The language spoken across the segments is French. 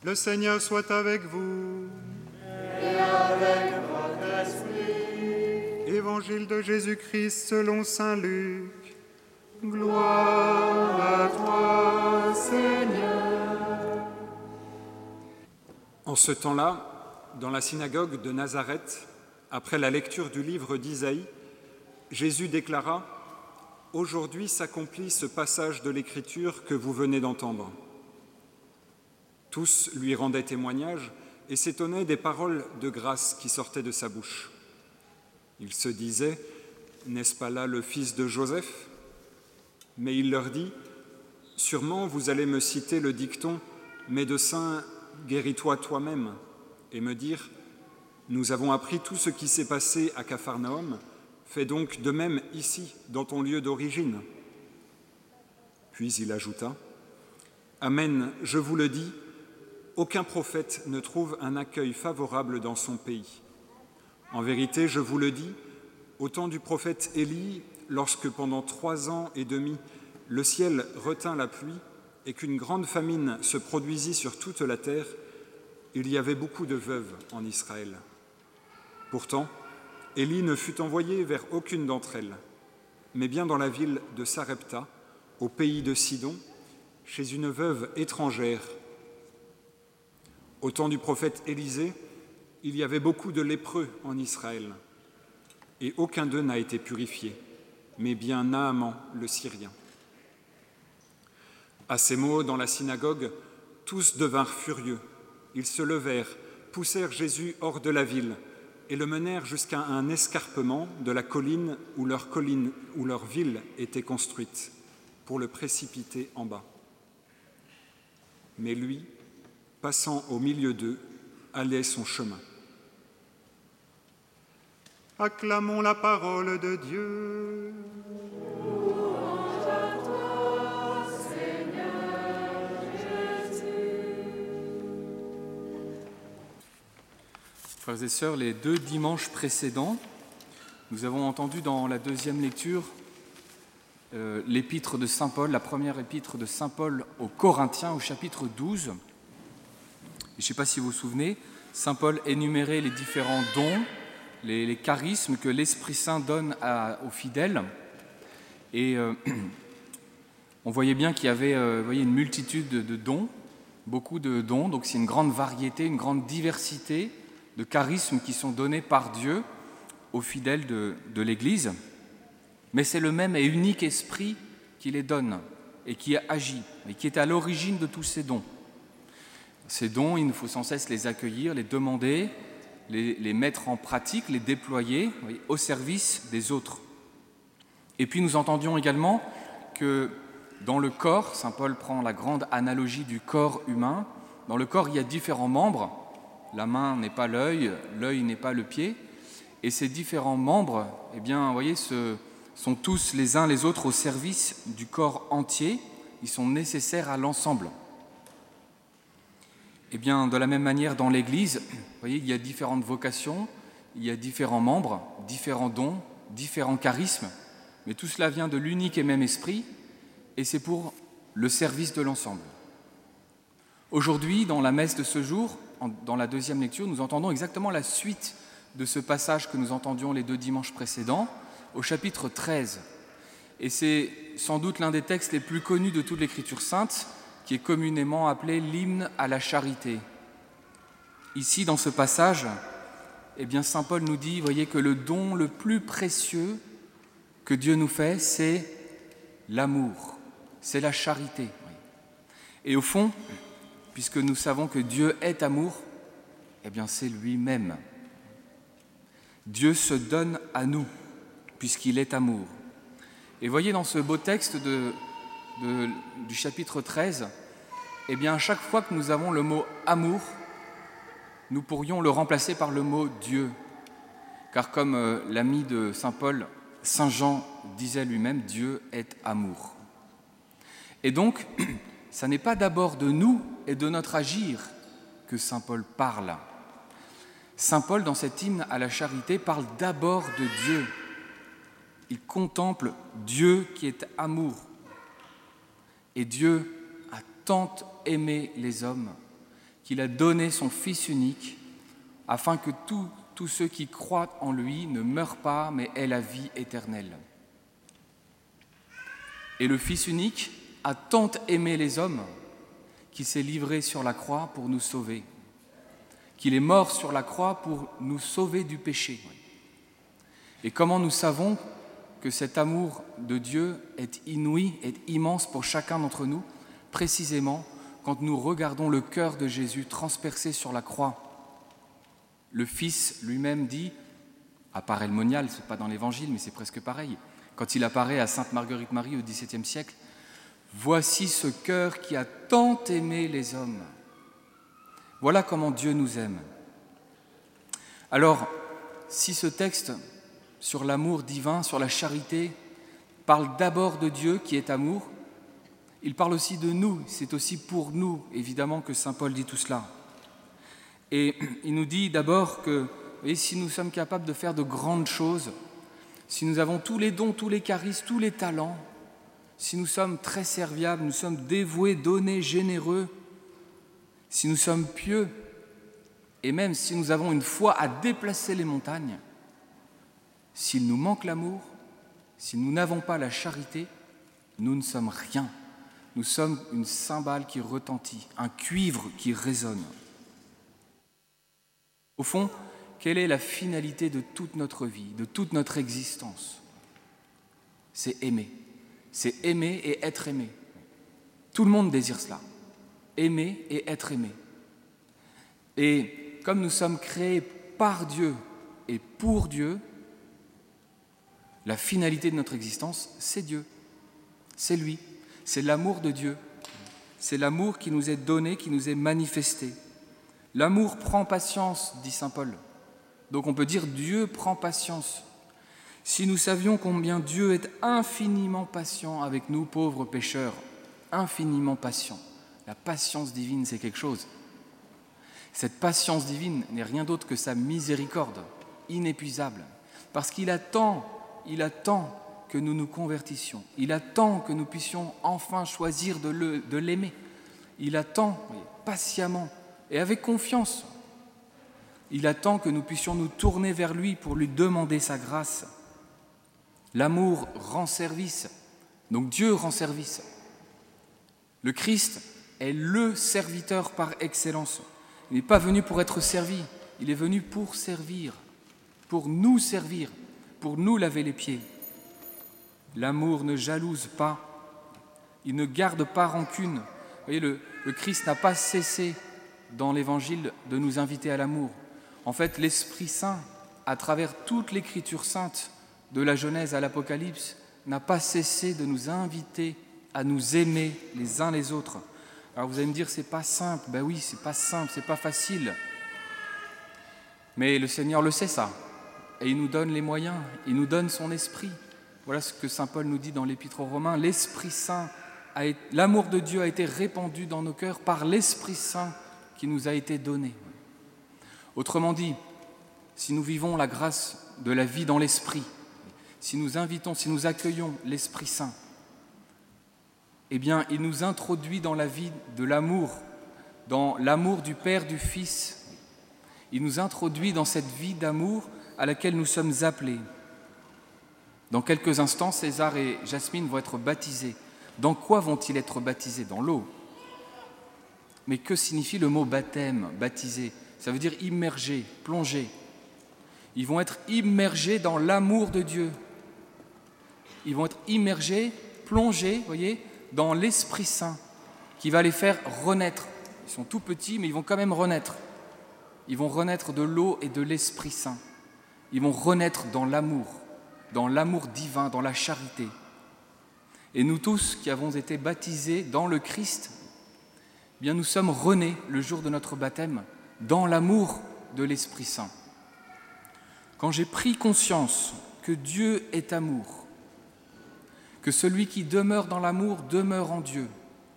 Le Seigneur soit avec vous. Et avec votre esprit. Évangile de Jésus-Christ selon saint Luc. Gloire à toi, Seigneur. En ce temps-là, dans la synagogue de Nazareth, après la lecture du livre d'Isaïe, Jésus déclara « Aujourd'hui s'accomplit ce passage de l'Écriture que vous venez d'entendre. » Tous lui rendaient témoignage et s'étonnaient des paroles de grâce qui sortaient de sa bouche. Ils se disaient « N'est-ce pas là le fils de Joseph ?» Mais il leur dit « Sûrement vous allez me citer le dicton « Médecin, guéris-toi toi-même » et me dire « Nous avons appris tout ce qui s'est passé à Capharnaüm, fais donc de même ici, dans ton lieu d'origine. » Puis il ajouta « Amen, je vous le dis, aucun prophète ne trouve un accueil favorable dans son pays. En vérité, je vous le dis, au temps du prophète Élie, lorsque pendant 3 ans et demi, le ciel retint la pluie et qu'une grande famine se produisit sur toute la terre, il y avait beaucoup de veuves en Israël. Pourtant, Élie ne fut envoyé vers aucune d'entre elles, mais bien dans la ville de Sarepta, au pays de Sidon, chez une veuve étrangère. Au temps du prophète Élisée, il y avait beaucoup de lépreux en Israël, et aucun d'eux n'a été purifié, mais bien Naaman le Syrien. À ces mots, dans la synagogue, tous devinrent furieux. Ils se levèrent, poussèrent Jésus hors de la ville et le menèrent jusqu'à un escarpement de la colline où leur ville était construite, pour le précipiter en bas. Mais lui, passant au milieu d'eux, allait son chemin. Acclamons la parole de Dieu. Louange à toi, Seigneur Jésus. Frères et sœurs, les 2 dimanches précédents, nous avons entendu dans la deuxième lecture l'épître de saint Paul, la première épître de saint Paul aux Corinthiens, au chapitre 12. Je ne sais pas si vous vous souvenez, saint Paul énumérait les différents dons, les charismes que l'Esprit Saint donne aux fidèles. Et on voyait bien qu'il y avait une multitude de dons, beaucoup de dons, donc c'est une grande variété, une grande diversité de charismes qui sont donnés par Dieu aux fidèles de l'Église. Mais c'est le même et unique Esprit qui les donne et qui agit, et qui est à l'origine de tous ces dons. Ces dons, il nous faut sans cesse les accueillir, les demander, les mettre en pratique, les déployer au service des autres. Et puis nous entendions également que dans le corps, saint Paul prend la grande analogie du corps humain, dans le corps il y a différents membres, la main n'est pas l'œil, l'œil n'est pas le pied, et ces différents membres, eh bien, vous voyez, sont tous les uns les autres au service du corps entier, ils sont nécessaires à l'ensemble. Eh bien, de la même manière, dans l'Église, vous voyez, il y a différentes vocations, il y a différents membres, différents dons, différents charismes, mais tout cela vient de l'unique et même Esprit, et c'est pour le service de l'ensemble. Aujourd'hui, dans la messe de ce jour, dans la deuxième lecture, nous entendons exactement la suite de ce passage que nous entendions les 2 dimanches précédents, au chapitre 13. Et c'est sans doute l'un des textes les plus connus de toute l'Écriture sainte, qui est communément appelé l'hymne à la charité. Ici, dans ce passage, eh bien, saint Paul nous dit, voyez, que le don le plus précieux que Dieu nous fait, c'est l'amour, c'est la charité. Et au fond, puisque nous savons que Dieu est amour, eh bien, c'est lui-même. Dieu se donne à nous, puisqu'il est amour. Et voyez, dans ce beau texte du chapitre 13, eh bien, à chaque fois que nous avons le mot « amour », nous pourrions le remplacer par le mot « Dieu ». Car comme l'ami de saint Paul, saint Jean, disait lui-même, Dieu est amour. Et donc, ça n'est pas d'abord de nous et de notre agir que saint Paul parle. Saint Paul, dans cet hymne à la charité, parle d'abord de Dieu. Il contemple Dieu qui est amour. Et Dieu a tant aimé les hommes qu'il a donné son Fils unique, afin que tous ceux qui croient en lui ne meurent pas, mais aient la vie éternelle. Et le Fils unique a tant aimé les hommes qu'il s'est livré sur la croix pour nous sauver, qu'il est mort sur la croix pour nous sauver du péché. Et comment nous savons que cet amour de Dieu est inouï, est immense pour chacun d'entre nous, précisément quand nous regardons le cœur de Jésus transpercé sur la croix. Le Fils lui-même dit, apparaît le monial, ce n'est pas dans l'Évangile, mais c'est presque pareil, quand il apparaît à Sainte Marguerite Marie au XVIIe siècle, « Voici ce cœur qui a tant aimé les hommes. » Voilà comment Dieu nous aime. Alors, si ce texte sur l'amour divin, sur la charité, parle d'abord de Dieu qui est amour, il parle aussi de nous, c'est aussi pour nous, évidemment, que saint Paul dit tout cela. Et il nous dit d'abord que, vous voyez, si nous sommes capables de faire de grandes choses, si nous avons tous les dons, tous les charismes, tous les talents, si nous sommes très serviables, nous sommes dévoués, donnés, généreux, si nous sommes pieux, et même si nous avons une foi à déplacer les montagnes, s'il nous manque l'amour, si nous n'avons pas la charité, nous ne sommes rien. Nous sommes une cymbale qui retentit, un cuivre qui résonne. Au fond, quelle est la finalité de toute notre vie, de toute notre existence ? C'est aimer. C'est aimer et être aimé. Tout le monde désire cela. Aimer et être aimé. Et comme nous sommes créés par Dieu et pour Dieu, la finalité de notre existence, c'est Dieu. C'est lui. C'est l'amour de Dieu. C'est l'amour qui nous est donné, qui nous est manifesté. L'amour prend patience, dit saint Paul. Donc on peut dire Dieu prend patience. Si nous savions combien Dieu est infiniment patient avec nous, pauvres pécheurs, infiniment patient. La patience divine, c'est quelque chose. Cette patience divine n'est rien d'autre que sa miséricorde, inépuisable. Parce qu'il attend que nous nous convertissions. Il attend que nous puissions enfin choisir de l'aimer. Il attend patiemment et avec confiance. Il attend que nous puissions nous tourner vers lui pour lui demander sa grâce. L'amour rend service, donc Dieu rend service. Le Christ est le serviteur par excellence. Il n'est pas venu pour être servi, il est venu pour servir, pour nous laver les pieds. L'amour ne jalouse pas, il ne garde pas rancune. Vous voyez, le Christ n'a pas cessé dans l'Évangile de nous inviter à l'amour. En fait, l'Esprit Saint, à travers toute l'Écriture sainte, de la Genèse à l'Apocalypse, n'a pas cessé de nous inviter à nous aimer les uns les autres. Alors vous allez me dire, c'est pas simple. Ben oui, c'est pas simple, c'est pas facile. Mais le Seigneur le sait ça. Et il nous donne les moyens, il nous donne son esprit. Voilà ce que saint Paul nous dit dans l'Épître aux Romains. L'Esprit Saint, l'amour de Dieu a été répandu dans nos cœurs par l'Esprit Saint qui nous a été donné. Autrement dit, si nous vivons la grâce de la vie dans l'Esprit, si nous invitons, si nous accueillons l'Esprit Saint, eh bien, il nous introduit dans la vie de l'amour, dans l'amour du Père, du Fils. Il nous introduit dans cette vie d'amour à laquelle nous sommes appelés. Dans quelques instants, César et Jasmine vont être baptisés. Dans quoi vont-ils être baptisés ? Dans l'eau. Mais que signifie le mot baptême, baptisé ? Ça veut dire immerger, plonger. Ils vont être immergés dans l'amour de Dieu. Ils vont être immergés, plongés, voyez, dans l'Esprit Saint qui va les faire renaître. Ils sont tout petits, mais ils vont quand même renaître. Ils vont renaître de l'eau et de l'Esprit Saint. Ils vont renaître dans l'amour divin, dans la charité. Et nous tous qui avons été baptisés dans le Christ, eh bien nous sommes renés le jour de notre baptême dans l'amour de l'Esprit Saint. Quand j'ai pris conscience que Dieu est amour, que celui qui demeure dans l'amour demeure en Dieu,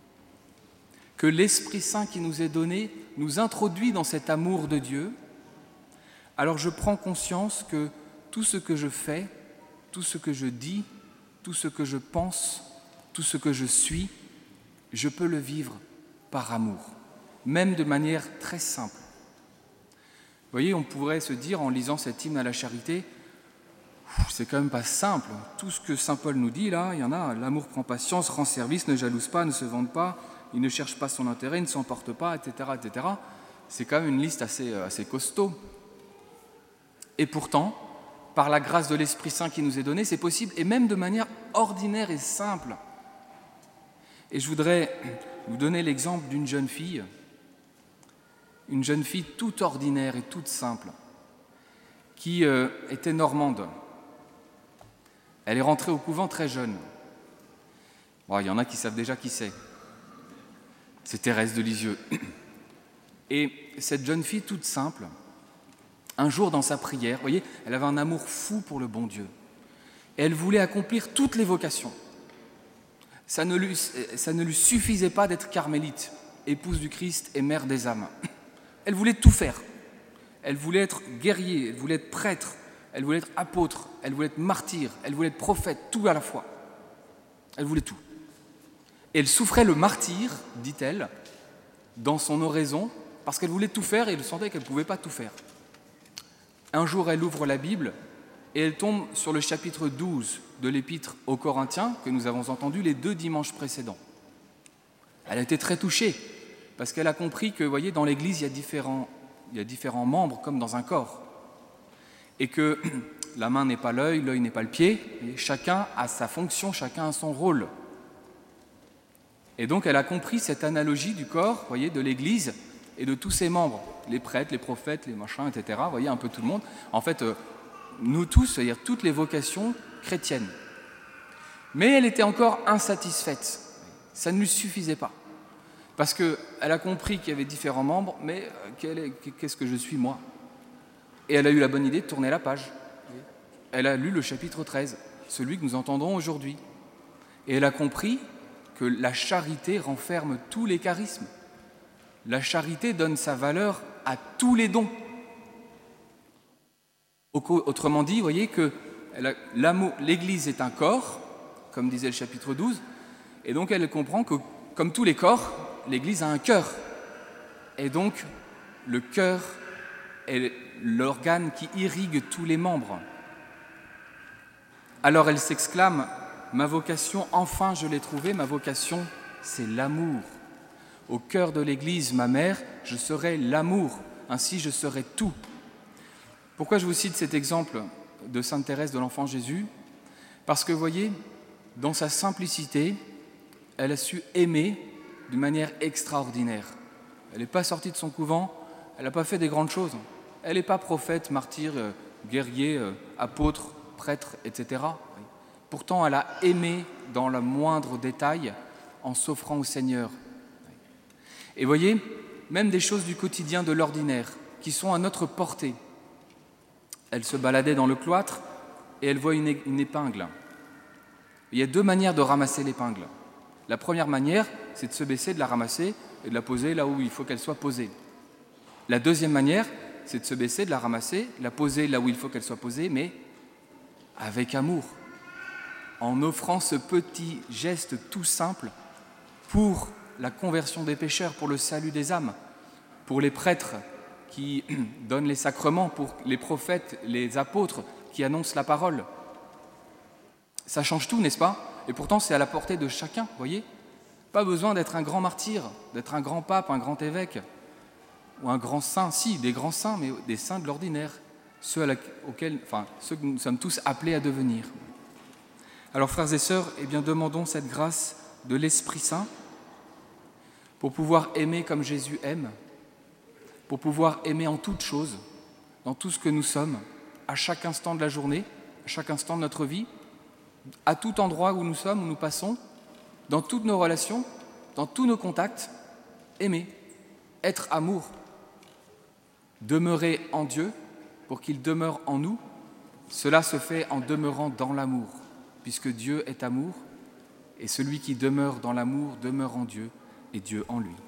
que l'Esprit Saint qui nous est donné nous introduit dans cet amour de Dieu, alors je prends conscience que tout ce que je fais, tout ce que je dis, tout ce que je pense, tout ce que je suis, je peux le vivre par amour. même de manière très simple. Vous voyez, on pourrait se dire en lisant cet hymne à la charité, c'est quand même pas simple. Tout ce que saint Paul nous dit là, il y en a. L'amour prend patience, rend service, ne jalouse pas, ne se vante pas, il ne cherche pas son intérêt, ne s'emporte pas, etc., etc. C'est quand même une liste assez costaud. Et pourtant, par la grâce de l'Esprit Saint qui nous est donnée, c'est possible, et même de manière ordinaire et simple. Et je voudrais vous donner l'exemple d'une jeune fille toute ordinaire et toute simple, qui était normande. Elle est rentrée au couvent très jeune. Bon, il y en a qui savent déjà qui c'est. C'est Thérèse de Lisieux. Et cette jeune fille toute simple, un jour dans sa prière, vous voyez, elle avait un amour fou pour le bon Dieu. Et elle voulait accomplir toutes les vocations. Ça ne lui suffisait pas d'être carmélite, épouse du Christ et mère des âmes. Elle voulait tout faire. Elle voulait être guerrier, elle voulait être prêtre, elle voulait être apôtre, elle voulait être martyr, elle voulait être prophète, tout à la fois. Elle voulait tout. Et elle souffrait le martyre, dit-elle, dans son oraison, parce qu'elle voulait tout faire et elle sentait qu'elle ne pouvait pas tout faire. Un jour, elle ouvre la Bible et elle tombe sur le chapitre 12 de l'Épître aux Corinthiens, que nous avons entendu les 2 dimanches précédents. Elle a été très touchée, parce qu'elle a compris que, vous voyez, dans l'Église, il y a différents membres, comme dans un corps. Et que la main n'est pas l'œil n'est pas le pied, et chacun a sa fonction, chacun a son rôle. Et donc, elle a compris cette analogie du corps, vous voyez, de l'Église et de tous ses membres, les prêtres, les prophètes, les machins, etc. Vous voyez, un peu tout le monde. En fait, nous tous, c'est-à-dire toutes les vocations chrétiennes. Mais elle était encore insatisfaite. Ça ne lui suffisait pas. Parce qu'elle a compris qu'il y avait différents membres, mais qu'est-ce que je suis moi ? Et elle a eu la bonne idée de tourner la page. Elle a lu le chapitre 13, celui que nous entendons aujourd'hui. Et elle a compris que la charité renferme tous les charismes. La charité donne sa valeur à tous les dons. Autrement dit, vous voyez que l'Église est un corps, comme disait le chapitre 12, et donc elle comprend que, comme tous les corps, l'Église a un cœur. Et donc, le cœur est l'organe qui irrigue tous les membres. Alors elle s'exclame « Ma vocation, enfin je l'ai trouvée, ma vocation, c'est l'amour. Au cœur de l'Église, ma mère, je serai l'amour, ainsi je serai tout. » Pourquoi je vous cite cet exemple de Sainte Thérèse de l'Enfant Jésus ? Parce que, vous voyez, dans sa simplicité, elle a su aimer d'une manière extraordinaire. Elle n'est pas sortie de son couvent, elle n'a pas fait des grandes choses. Elle n'est pas prophète, martyr, guerrier, apôtre, prêtre, etc. Pourtant, elle a aimé dans le moindre détail en s'offrant au Seigneur. Et voyez, même des choses du quotidien, de l'ordinaire, qui sont à notre portée. Elle se baladait dans le cloître et elle voit une épingle. Il y a 2 manières de ramasser l'épingle. La première manière, c'est de se baisser, de la ramasser et de la poser là où il faut qu'elle soit posée. La deuxième manière, c'est de se baisser, de la ramasser, de la poser là où il faut qu'elle soit posée, mais avec amour, en offrant ce petit geste tout simple pour la conversion des pécheurs, pour le salut des âmes, pour les prêtres qui donnent les sacrements, pour les prophètes, les apôtres qui annoncent la parole. Ça change tout, n'est-ce pas ? Et pourtant, c'est à la portée de chacun, vous voyez ? Pas besoin d'être un grand martyr, d'être un grand pape, un grand évêque, ou un grand saint. Si, des grands saints, mais des saints de l'ordinaire, ceux que nous sommes tous appelés à devenir. Alors, frères et sœurs, eh bien, demandons cette grâce de l'Esprit Saint pour pouvoir aimer comme Jésus aime, pour pouvoir aimer en toutes choses, dans tout ce que nous sommes, à chaque instant de la journée, à chaque instant de notre vie, à tout endroit où nous sommes, où nous passons, dans toutes nos relations, dans tous nos contacts, aimer, être amour, demeurer en Dieu pour qu'il demeure en nous. Cela se fait en demeurant dans l'amour, puisque Dieu est amour, et celui qui demeure dans l'amour demeure en Dieu et Dieu en lui.